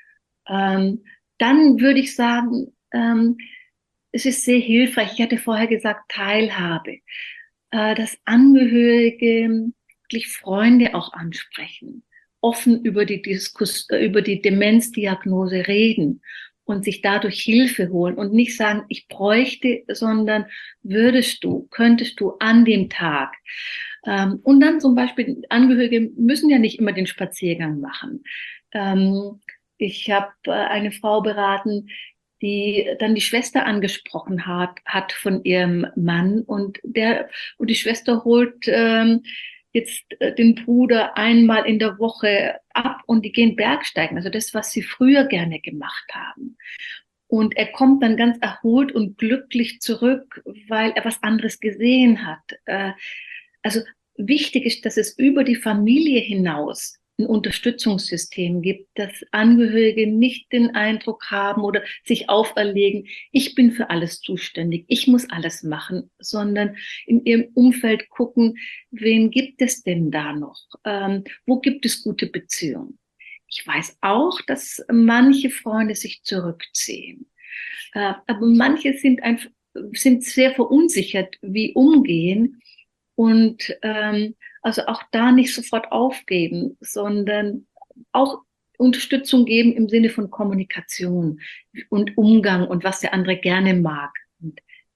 Ähm, dann würde ich sagen, ähm, es ist sehr hilfreich. Ich hatte vorher gesagt, Teilhabe, äh, dass Angehörige wirklich Freunde auch ansprechen, offen über die Diskus, über die Demenzdiagnose reden und sich dadurch Hilfe holen und nicht sagen, ich bräuchte, sondern würdest du, könntest du an dem Tag. Ähm, und dann zum Beispiel, Angehörige müssen ja nicht immer den Spaziergang machen. Ähm, ich habe äh, eine Frau beraten, die dann die Schwester angesprochen hat, hat von ihrem Mann und der, und die Schwester holt ähm, jetzt äh, den Bruder einmal in der Woche ab und die gehen Bergsteigen, also das, was sie früher gerne gemacht haben. Und er kommt dann ganz erholt und glücklich zurück, weil er was anderes gesehen hat. Äh, also wichtig ist, dass es über die Familie hinaus ein Unterstützungssystem gibt, dass Angehörige nicht den Eindruck haben oder sich auferlegen, ich bin für alles zuständig, ich muss alles machen, sondern in ihrem Umfeld gucken, wen gibt es denn da noch? Ähm, wo gibt es gute Beziehungen? Ich weiß auch, dass manche Freunde sich zurückziehen, äh, aber manche sind einfach, sind sehr verunsichert, wie umgehen. Und ähm, also auch da nicht sofort aufgeben, sondern auch Unterstützung geben im Sinne von Kommunikation und Umgang und was der andere gerne mag. Und,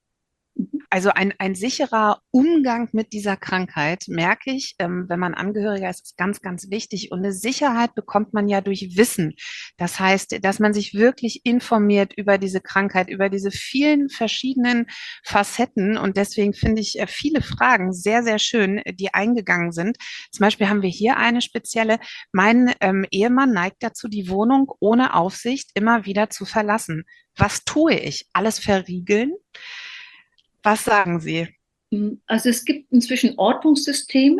Also ein, ein sicherer Umgang mit dieser Krankheit, merke ich, ähm, wenn man Angehöriger ist, ist ganz, ganz wichtig. Und eine Sicherheit bekommt man ja durch Wissen. Das heißt, dass man sich wirklich informiert über diese Krankheit, über diese vielen verschiedenen Facetten. Und deswegen finde ich äh, viele Fragen sehr, sehr schön, die eingegangen sind. Zum Beispiel haben wir hier eine spezielle. Mein ähm, Ehemann neigt dazu, die Wohnung ohne Aufsicht immer wieder zu verlassen. Was tue ich? Alles verriegeln? Was sagen Sie? also es gibt inzwischen Ortungssysteme,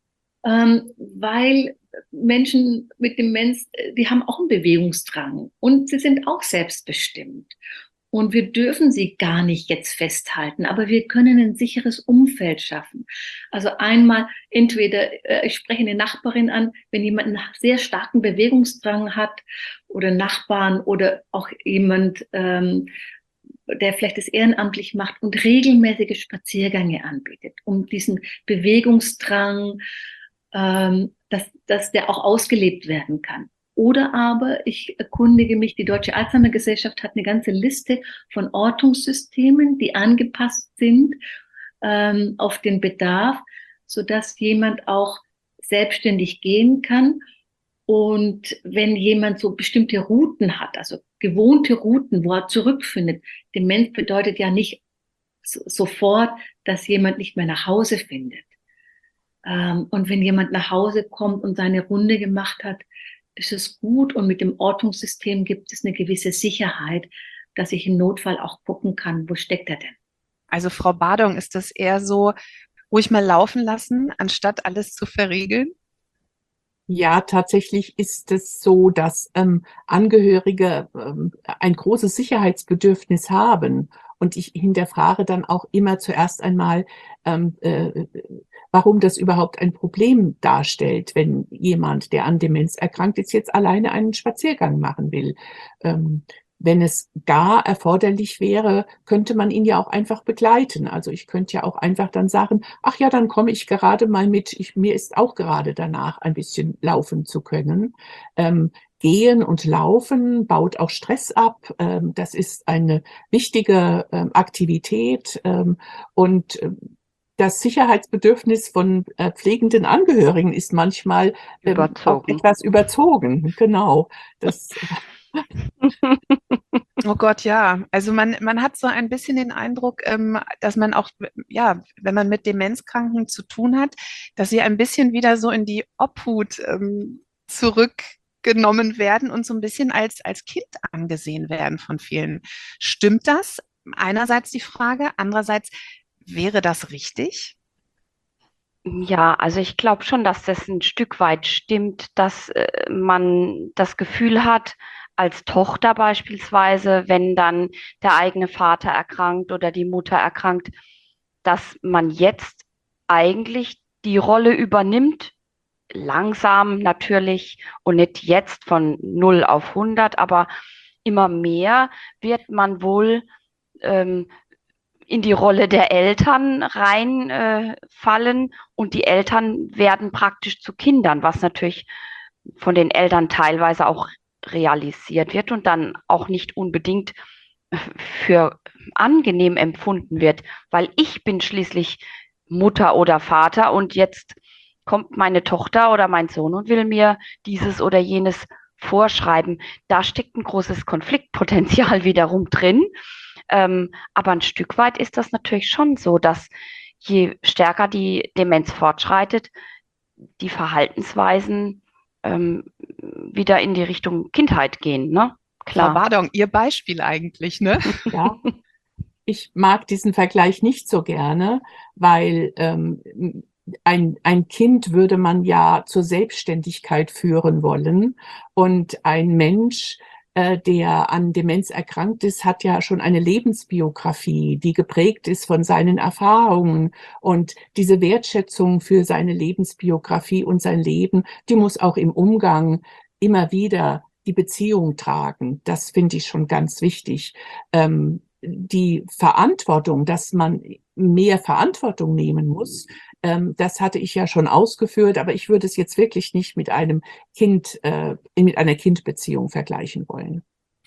ähm, weil Menschen mit Demenz, die haben auch einen Bewegungsdrang und sie sind auch selbstbestimmt. Und wir dürfen sie gar nicht jetzt festhalten, aber wir können ein sicheres Umfeld schaffen. Also einmal entweder, äh, ich spreche eine Nachbarin an, wenn jemand einen sehr starken Bewegungsdrang hat oder Nachbarn oder auch jemand, ähm, der vielleicht das ehrenamtlich macht und regelmäßige Spaziergänge anbietet, um diesen Bewegungsdrang, ähm, dass, dass der auch ausgelebt werden kann. Oder aber ich erkundige mich, die Deutsche Alzheimer Gesellschaft hat eine ganze Liste von Ortungssystemen, die angepasst sind ähm, auf den Bedarf, sodass jemand auch selbstständig gehen kann. Und wenn jemand so bestimmte Routen hat, also gewohnte Routen, wo er zurückfindet, Demenz bedeutet ja nicht so, sofort, dass jemand nicht mehr nach Hause findet. Ähm, und wenn jemand nach Hause kommt und seine Runde gemacht hat, ist es gut. Und mit dem Ortungssystem gibt es eine gewisse Sicherheit, dass ich im Notfall auch gucken kann, wo steckt er denn? Also Frau Badung, ist das eher so, ruhig mal laufen lassen, anstatt alles zu verriegeln? Ja, tatsächlich ist es so, dass ähm, Angehörige ähm, ein großes Sicherheitsbedürfnis haben Und ich hinterfrage dann auch immer zuerst einmal, ähm, äh, warum das überhaupt ein Problem darstellt, wenn jemand, der an Demenz erkrankt ist, jetzt alleine einen Spaziergang machen will. Ähm, Wenn es gar erforderlich wäre, könnte man ihn ja auch einfach begleiten. Also ich könnte ja auch einfach dann sagen, ach ja, dann komme ich gerade mal mit. Ich, mir ist auch gerade danach, ein bisschen laufen zu können. Ähm, Gehen und Laufen baut auch Stress ab. Ähm, das ist eine wichtige ähm, Aktivität. Ähm, und ähm, das Sicherheitsbedürfnis von äh, pflegenden Angehörigen ist manchmal ähm, auch Überzogen. etwas überzogen. Genau. Das Oh Gott, ja. Also man, man hat so ein bisschen den Eindruck, ähm, dass man auch, ja, wenn man mit Demenzkranken zu tun hat, dass sie ein bisschen wieder so in die Obhut ähm, zurückgenommen werden und so ein bisschen als, als Kind angesehen werden von vielen. Stimmt das? Einerseits die Frage, andererseits wäre das richtig? Ja, also ich glaube schon, dass das ein Stück weit stimmt, dass äh, man das Gefühl hat, als Tochter beispielsweise, wenn dann der eigene Vater erkrankt oder die Mutter erkrankt, dass man jetzt eigentlich die Rolle übernimmt, langsam natürlich und nicht jetzt von null auf hundert, aber immer mehr wird man wohl ähm, in die Rolle der Eltern reinfallen äh, fallen und die Eltern werden praktisch zu Kindern, was natürlich von den Eltern teilweise auch realisiert wird und dann auch nicht unbedingt für angenehm empfunden wird, weil ich bin schließlich Mutter oder Vater und jetzt kommt meine Tochter oder mein Sohn und will mir dieses oder jenes vorschreiben. Da steckt ein großes Konfliktpotenzial wiederum drin. Ähm, aber ein Stück weit ist das natürlich schon so, dass je stärker die Demenz fortschreitet, die Verhaltensweisen ähm, wieder in die Richtung Kindheit gehen, ne? Frau Klar. Bardong, Ihr Beispiel eigentlich, ne? ja, ich mag diesen Vergleich nicht so gerne, weil ähm, ein, ein Kind würde man ja zur Selbstständigkeit führen wollen. Und ein Mensch, äh, der an Demenz erkrankt ist, hat ja schon eine Lebensbiografie, die geprägt ist von seinen Erfahrungen. Und diese Wertschätzung für seine Lebensbiografie und sein Leben, die muss auch im Umgang immer wieder die Beziehung tragen. Das finde ich schon ganz wichtig. Ähm, die Verantwortung, dass man mehr Verantwortung nehmen muss, ähm, das hatte ich ja schon ausgeführt, aber ich würde es jetzt wirklich nicht mit einem Kind, äh, mit einer Kindbeziehung vergleichen wollen.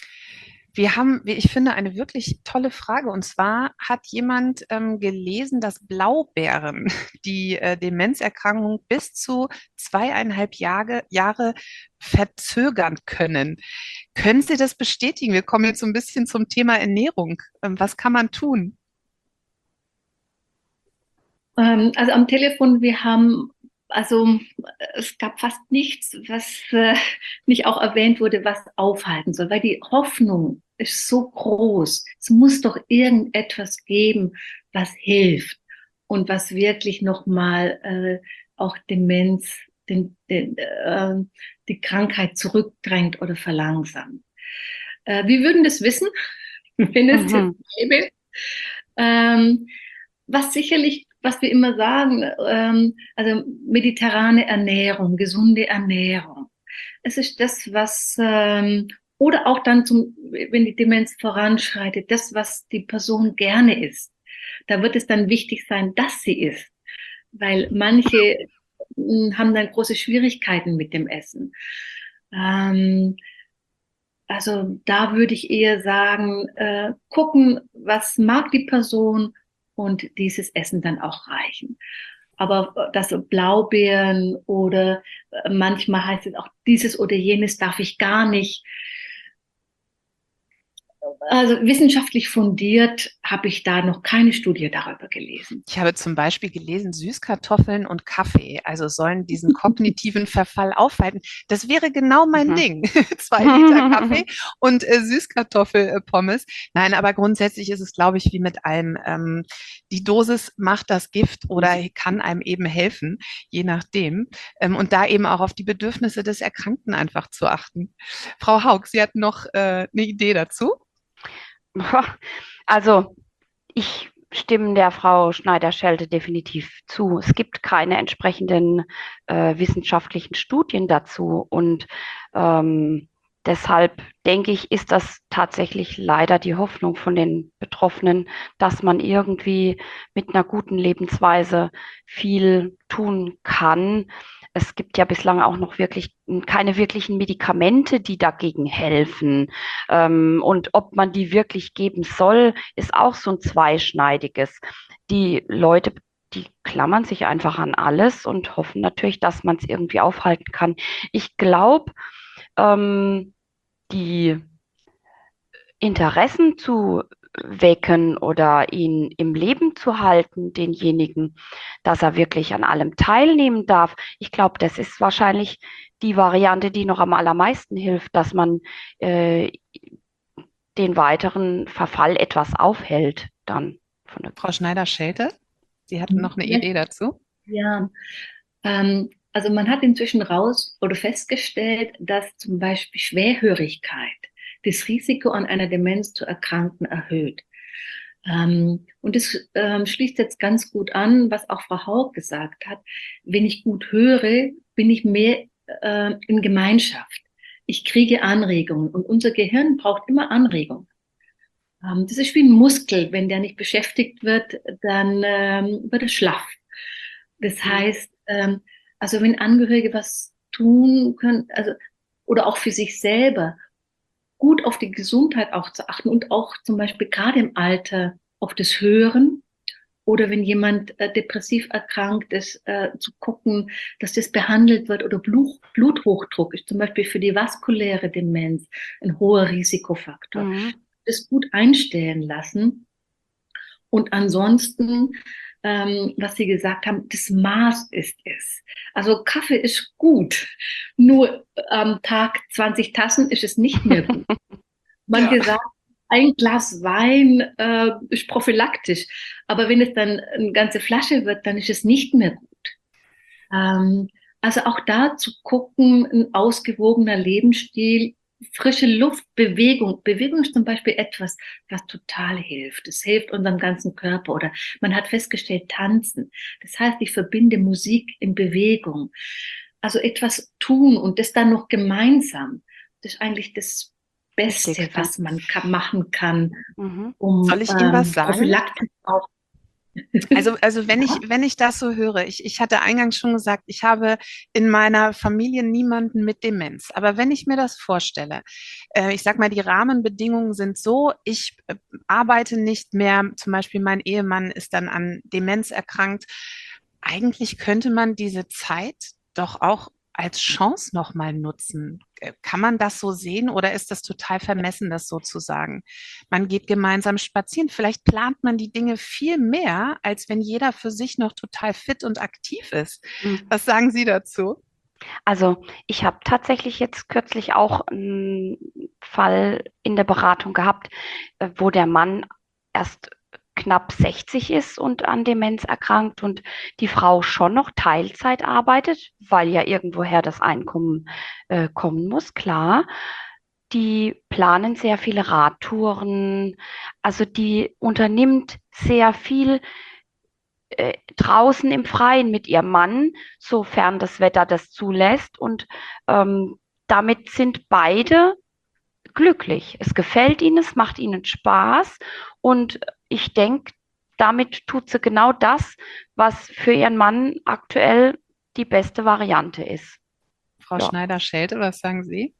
Wir haben, wie ich finde, eine wirklich tolle Frage. Und zwar hat jemand ähm, gelesen, dass Blaubeeren die äh, Demenzerkrankung bis zu zweieinhalb Jahre, Jahre verzögern können. Können Sie das bestätigen? Wir kommen jetzt so ein bisschen zum Thema Ernährung. Ähm, was kann man tun? Ähm, also am Telefon, wir haben, also es gab fast nichts, was äh, nicht auch erwähnt wurde, was aufhalten soll, weil die Hoffnung ist so groß. Es muss doch irgendetwas geben, was hilft und was wirklich nochmal äh, auch Demenz, den, den, äh, die Krankheit zurückdrängt oder verlangsamt. Äh, wir würden das wissen, wenn es das Mhm. gäbe. Ähm, was sicherlich, was wir immer sagen, ähm, also mediterrane Ernährung, gesunde Ernährung. Es ist das, was, ähm, oder auch dann, zum, wenn die Demenz voranschreitet, das, was die Person gerne isst. Da wird es dann wichtig sein, dass sie isst, weil manche mh, haben dann große Schwierigkeiten mit dem Essen. Ähm, also da würde ich eher sagen, äh, gucken, was mag die Person und dieses Essen dann auch reichen. Aber äh, das Blaubeeren oder äh, manchmal heißt es auch, dieses oder jenes darf ich gar nicht. Also wissenschaftlich fundiert habe ich da noch keine Studie darüber gelesen. Ich habe zum Beispiel gelesen, Süßkartoffeln und Kaffee, also sollen diesen kognitiven Verfall aufhalten. Das wäre genau mein Mhm. Ding. Zwei Liter Kaffee und äh, Süßkartoffelpommes. Nein, aber grundsätzlich ist es, glaube ich, wie mit allem. Ähm, die Dosis macht das Gift oder kann einem eben helfen, je nachdem. Ähm, und da eben auch auf die Bedürfnisse des Erkrankten einfach zu achten. Frau Haug, Sie hatten noch äh, eine Idee dazu? Also ich stimme der Frau Schneider-Schelte definitiv zu. Es gibt keine entsprechenden äh, wissenschaftlichen Studien dazu und ähm, deshalb denke ich, ist das tatsächlich leider die Hoffnung von den Betroffenen, dass man irgendwie mit einer guten Lebensweise viel tun kann. Es gibt ja bislang auch noch wirklich keine wirklichen Medikamente, die dagegen helfen. Ähm, und ob man die wirklich geben soll, ist auch so ein zweischneidiges. Die Leute, die klammern sich einfach an alles und hoffen natürlich, dass man es irgendwie aufhalten kann. Ich glaube, ähm, die Interessen zu wecken oder ihn im Leben zu halten, denjenigen, dass er wirklich an allem teilnehmen darf. Ich glaube, das ist wahrscheinlich die Variante, die noch am allermeisten hilft, dass man äh, den weiteren Verfall etwas aufhält dann. Von der Frau Schneider-Schelte, Sie hatten noch eine Ja. Idee dazu? Ja, ähm, also man hat inzwischen raus oder festgestellt, dass zum Beispiel Schwerhörigkeit das Risiko an einer Demenz zu erkranken erhöht. Ähm, und das ähm, schließt jetzt ganz gut an, was auch Frau Haug gesagt hat. Wenn ich gut höre, bin ich mehr äh, in Gemeinschaft. Ich kriege Anregungen und unser Gehirn braucht immer Anregungen. Ähm, das ist wie ein Muskel. Wenn der nicht beschäftigt wird, dann ähm, wird er schlaff. Das heißt, ähm, also wenn Angehörige was tun können, also oder auch für sich selber, gut auf die Gesundheit auch zu achten und auch zum Beispiel gerade im Alter auf das Hören oder wenn jemand äh, depressiv erkrankt ist, äh, zu gucken, dass das behandelt wird oder Blut, Bluthochdruck ist zum Beispiel für die vaskuläre Demenz ein hoher Risikofaktor. Mhm. Das gut einstellen lassen und ansonsten ähm, was Sie gesagt haben, das Maß ist es. Also Kaffee ist gut, nur am Tag zwanzig Tassen ist es nicht mehr gut. Manche Ja. sagen, ein Glas Wein äh, ist prophylaktisch, aber wenn es dann eine ganze Flasche wird, dann ist es nicht mehr gut. Ähm, also auch da zu gucken, ein ausgewogener Lebensstil, frische Luft, Bewegung. Bewegung ist zum Beispiel etwas, was total hilft. Es hilft unserem ganzen Körper. Oder man hat festgestellt, tanzen. Das heißt, ich verbinde Musik in Bewegung. Also etwas tun und das dann noch gemeinsam. Das ist eigentlich das Beste, Wichtigste. was man kann, machen kann, Mhm. um Soll ich Ihnen was ähm, sagen? prophylaktisch auch. Also, also wenn ich, wenn ich das so höre, ich, ich hatte eingangs schon gesagt, ich habe in meiner Familie niemanden mit Demenz. Aber wenn ich mir das vorstelle, äh, ich sag mal, die Rahmenbedingungen sind so, ich äh, arbeite nicht mehr, zum Beispiel mein Ehemann ist dann an Demenz erkrankt. Eigentlich könnte man diese Zeit doch auch als Chance nochmal nutzen. Äh, Kann man das so sehen oder ist das total vermessen, das so zu sagen? Man geht gemeinsam spazieren. Vielleicht plant man die Dinge viel mehr, als wenn jeder für sich noch total fit und aktiv ist. Mhm. Was sagen Sie dazu? Also ich habe tatsächlich jetzt kürzlich auch einen Fall in der Beratung gehabt, äh, wo der Mann erst knapp sechzig ist und an Demenz erkrankt und die Frau schon noch Teilzeit arbeitet, weil ja irgendwoher das Einkommen äh, kommen muss, klar. Die planen sehr viele Radtouren, also die unternimmt sehr viel äh, draußen im Freien mit ihrem Mann, sofern das Wetter das zulässt. Und ähm, damit sind beide glücklich. Es gefällt ihnen, es macht ihnen Spaß. Und ich denke, damit tut sie genau das, was für ihren Mann aktuell die beste Variante ist. Frau Ja. Schneider-Schelte, was sagen Sie?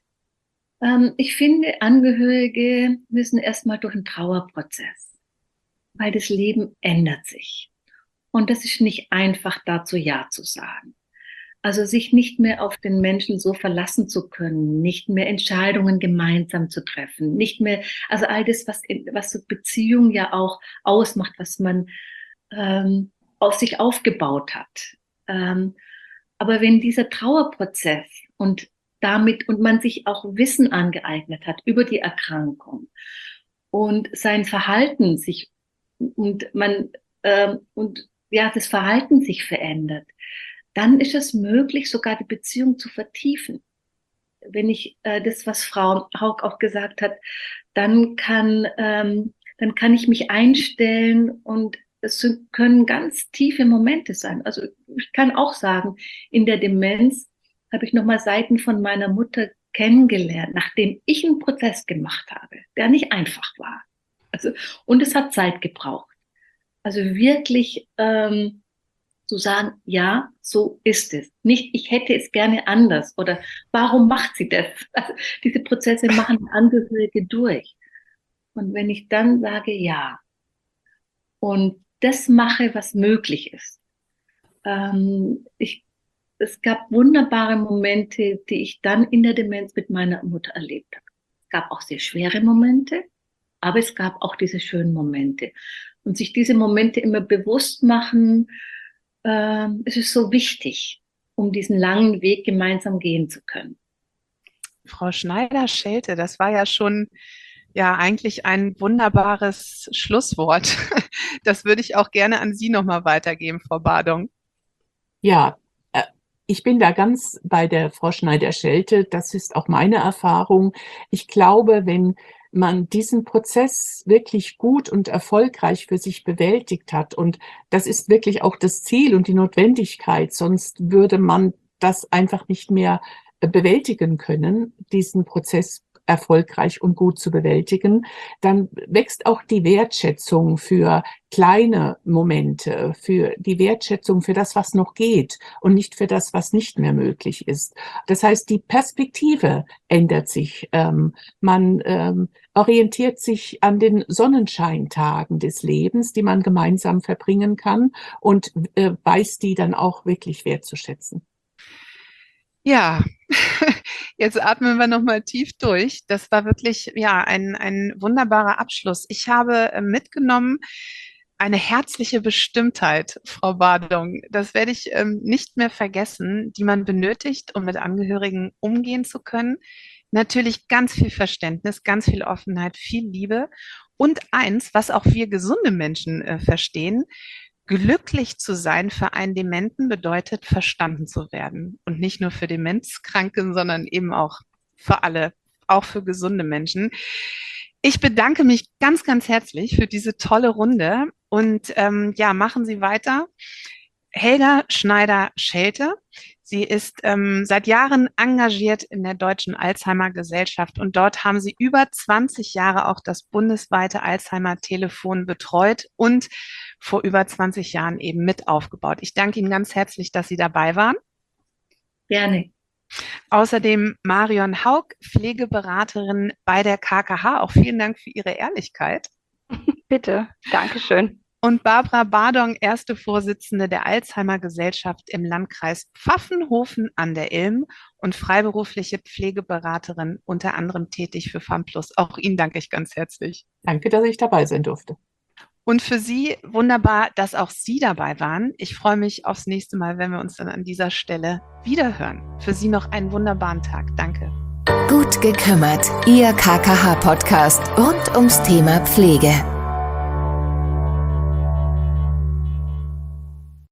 Ähm, ich finde, Angehörige müssen erstmal durch einen Trauerprozess, weil das Leben ändert sich. Und das ist nicht einfach, dazu Ja zu sagen. Also sich nicht mehr auf den Menschen so verlassen zu können, nicht mehr Entscheidungen gemeinsam zu treffen, nicht mehr, also all das, was, was so Beziehung ja auch ausmacht, was man ähm, auf sich aufgebaut hat. Ähm, aber wenn dieser Trauerprozess und damit, und man sich auch Wissen angeeignet hat über die Erkrankung und sein Verhalten sich, und man, ähm, und ja, das Verhalten sich verändert, dann ist es möglich, sogar die Beziehung zu vertiefen. Wenn ich äh, das, was Frau Haug auch gesagt hat, dann kann ähm, dann kann ich mich einstellen und es können ganz tiefe Momente sein. Also ich kann auch sagen, in der Demenz habe ich nochmal Seiten von meiner Mutter kennengelernt, nachdem ich einen Prozess gemacht habe, der nicht einfach war. Also, und es hat Zeit gebraucht. Also wirklich ähm, zu sagen, ja, so ist es. Nicht, ich hätte es gerne anders oder warum macht sie das? Also, diese Prozesse machen Angehörige durch. Und wenn ich dann sage, ja, und das mache, was möglich ist. Ähm, ich, es gab wunderbare Momente, die ich dann in der Demenz mit meiner Mutter erlebt habe. Es gab auch sehr schwere Momente, aber es gab auch diese schönen Momente. Und sich diese Momente immer bewusst machen, äh, es ist so wichtig, um diesen langen Weg gemeinsam gehen zu können. Frau Schneider-Schelte, das war ja schon ja eigentlich ein wunderbares Schlusswort. Das würde ich auch gerne an Sie nochmal weitergeben, Frau Badong. Ja, äh, ich bin da ganz bei der Frau Schneider-Schelte. Das ist auch meine Erfahrung. Ich glaube, wenn man diesen Prozess wirklich gut und erfolgreich für sich bewältigt hat, und das ist wirklich auch das Ziel und die Notwendigkeit, sonst würde man das einfach nicht mehr bewältigen können, diesen Prozess erfolgreich und gut zu bewältigen, dann wächst auch die Wertschätzung für kleine Momente, für die Wertschätzung für das, was noch geht und nicht für das, was nicht mehr möglich ist. Das heißt, die Perspektive ändert sich. Ähm, man ähm, orientiert sich an den Sonnenscheintagen des Lebens, die man gemeinsam verbringen kann, und äh, weiß die dann auch wirklich wertzuschätzen. Ja, jetzt atmen wir nochmal tief durch. Das war wirklich, ja, ein, ein wunderbarer Abschluss. Ich habe äh, mitgenommen eine herzliche Bestimmtheit, Frau Badong. Das werde ich ähm, nicht mehr vergessen, die man benötigt, um mit Angehörigen umgehen zu können. Natürlich ganz viel Verständnis, ganz viel Offenheit, viel Liebe. Und eins, was auch wir gesunde Menschen äh, verstehen: Glücklich zu sein für einen Dementen bedeutet, verstanden zu werden. Und nicht nur für Demenzkranke, sondern eben auch für alle, auch für gesunde Menschen. Ich bedanke mich ganz, ganz herzlich für diese tolle Runde. Und ähm, ja, machen Sie weiter. Helga Schneider-Schelte. Sie ist ähm, seit Jahren engagiert in der Deutschen Alzheimer-Gesellschaft, und dort haben sie über zwanzig Jahre auch das bundesweite Alzheimer-Telefon betreut und vor über zwanzig Jahren eben mit aufgebaut. Ich danke Ihnen ganz herzlich, dass Sie dabei waren. Gerne. Außerdem Marion Haug, Pflegeberaterin bei der K K H. Auch vielen Dank für Ihre Ehrlichkeit. Bitte, Dankeschön. Und Barbara Badong, erste Vorsitzende der Alzheimer-Gesellschaft im Landkreis Pfaffenhofen an der Ilm und freiberufliche Pflegeberaterin, unter anderem tätig für FAMPLUS. Auch Ihnen danke ich ganz herzlich. Danke, dass ich dabei sein durfte. Und für Sie wunderbar, dass auch Sie dabei waren. Ich freue mich aufs nächste Mal, wenn wir uns dann an dieser Stelle wiederhören. Für Sie noch einen wunderbaren Tag. Danke. Gut gekümmert, Ihr K K H-Podcast rund ums Thema Pflege.